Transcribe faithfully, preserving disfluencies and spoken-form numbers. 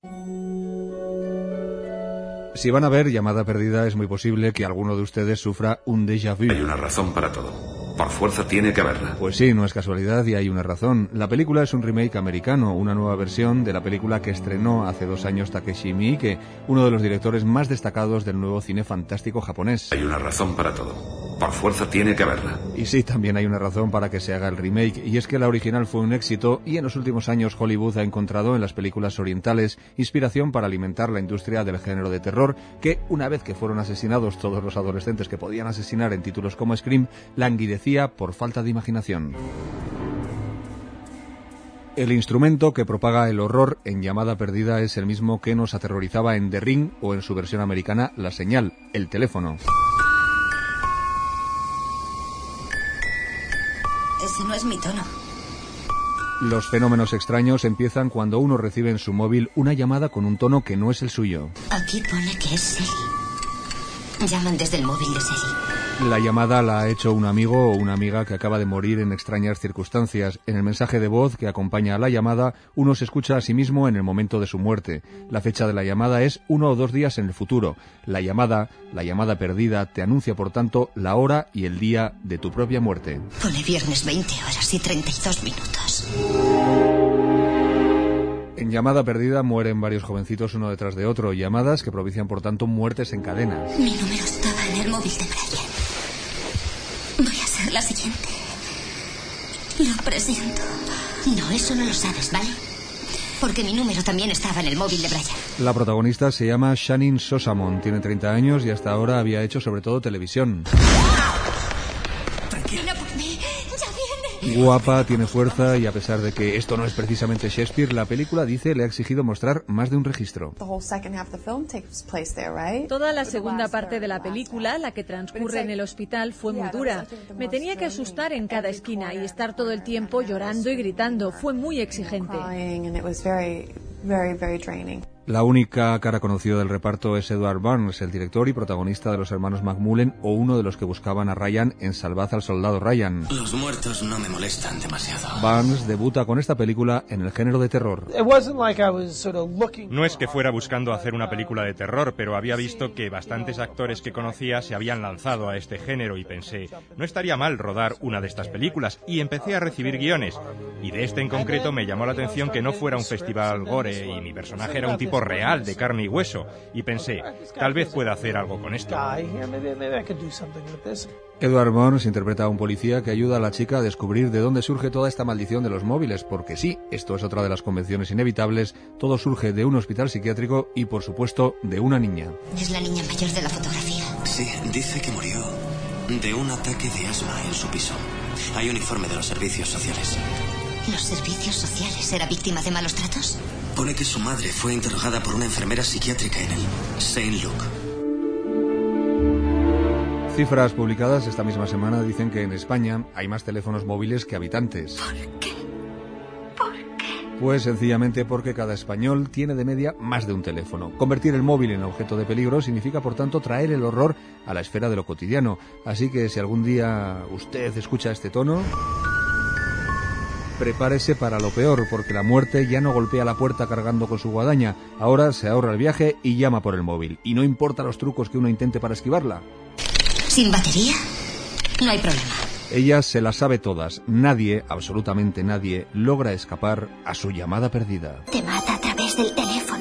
Si van a ver Llamada Perdida, es muy posible que alguno de ustedes sufra un déjà vu. Hay una razón para todo. Por fuerza tiene que haberla. Pues sí, no es casualidad y hay una razón. La película es un remake americano, una nueva versión de la película que estrenó hace dos años Takeshi Miike, uno de los directores más destacados del nuevo cine fantástico japonés. Hay una razón para todo. Por fuerza tiene que haberla. Y sí, también hay una razón para que se haga el remake, y es que la original fue un éxito y en los últimos años Hollywood ha encontrado en las películas orientales inspiración para alimentar la industria del género de terror, que una vez que fueron asesinados todos los adolescentes que podían asesinar en títulos como Scream, languidecía por falta de imaginación. El instrumento que propaga el horror en Llamada Perdida es el mismo que nos aterrorizaba en The Ring o en su versión americana La Señal, el teléfono. Ese no es mi tono. Los fenómenos extraños empiezan cuando uno recibe en su móvil una llamada con un tono que no es el suyo. Aquí pone que es Sally. Llaman desde el móvil de Sally. La llamada la ha hecho un amigo o una amiga que acaba de morir en extrañas circunstancias. En el mensaje de voz que acompaña a la llamada, uno se escucha a sí mismo en el momento de su muerte. La fecha de la llamada es uno o dos días en el futuro. La llamada, la llamada perdida, te anuncia por tanto la hora y el día de tu propia muerte. Pone viernes veinte horas y treinta y dos minutos. En Llamada Perdida mueren varios jovencitos uno detrás de otro. Llamadas que propician por tanto muertes en cadena. Mi número estaba en el móvil de Brian. Voy a ser la siguiente. Lo presiento. No, eso no lo sabes, ¿vale? Porque mi número también estaba en el móvil de Brian. La protagonista se llama Shannon Sosamon, tiene treinta años y hasta ahora había hecho sobre todo televisión. Tranquila por mí, ya viene. Guapa, tiene fuerza y a pesar de que esto no es precisamente Shakespeare, la película, dice, le ha exigido mostrar más de un registro. Toda la segunda parte de la película, la que transcurre en el hospital, fue muy dura. Me tenía que asustar en cada esquina y estar todo el tiempo llorando y gritando. Fue muy exigente. La única cara conocida del reparto es Edward Burns, el director y protagonista de Los Hermanos McMullen o uno de los que buscaban a Ryan en Salvad al Soldado Ryan. Los muertos no me molestan demasiado. Burns debuta con esta película en el género de terror. No es que fuera buscando hacer una película de terror, pero había visto que bastantes actores que conocía se habían lanzado a este género y pensé, no estaría mal rodar una de estas películas, y empecé a recibir guiones. Y de este en concreto me llamó la atención que no fuera un festival gore y mi personaje era un tipo real de carne y hueso, y pensé, tal vez pueda hacer algo con esto. Edward Burns interpreta a un policía que ayuda a la chica a descubrir de dónde surge toda esta maldición de los móviles, porque sí, esto es otra de las convenciones inevitables, todo surge de un hospital psiquiátrico y, por supuesto, de una niña. Es la niña mayor de la fotografía. Sí, dice que murió de un ataque de asma en su piso. Hay un informe de los servicios sociales. ¿Los servicios sociales? ¿Era víctima de malos tratos? Pone que su madre fue interrogada por una enfermera psiquiátrica en el Saint Luke. Cifras publicadas esta misma semana dicen que en España hay más teléfonos móviles que habitantes. ¿Por qué? ¿Por qué? Pues sencillamente porque cada español tiene de media más de un teléfono. Convertir el móvil en objeto de peligro significa, por tanto, traer el horror a la esfera de lo cotidiano. Así que si algún día usted escucha este tono, prepárese para lo peor, porque la muerte ya no golpea la puerta cargando con su guadaña. Ahora se ahorra el viaje y llama por el móvil. Y no importa los trucos que uno intente para esquivarla. ¿Sin batería? No hay problema. Ella se las sabe todas. Nadie, absolutamente nadie, logra escapar a su llamada perdida. Te mata a través del teléfono.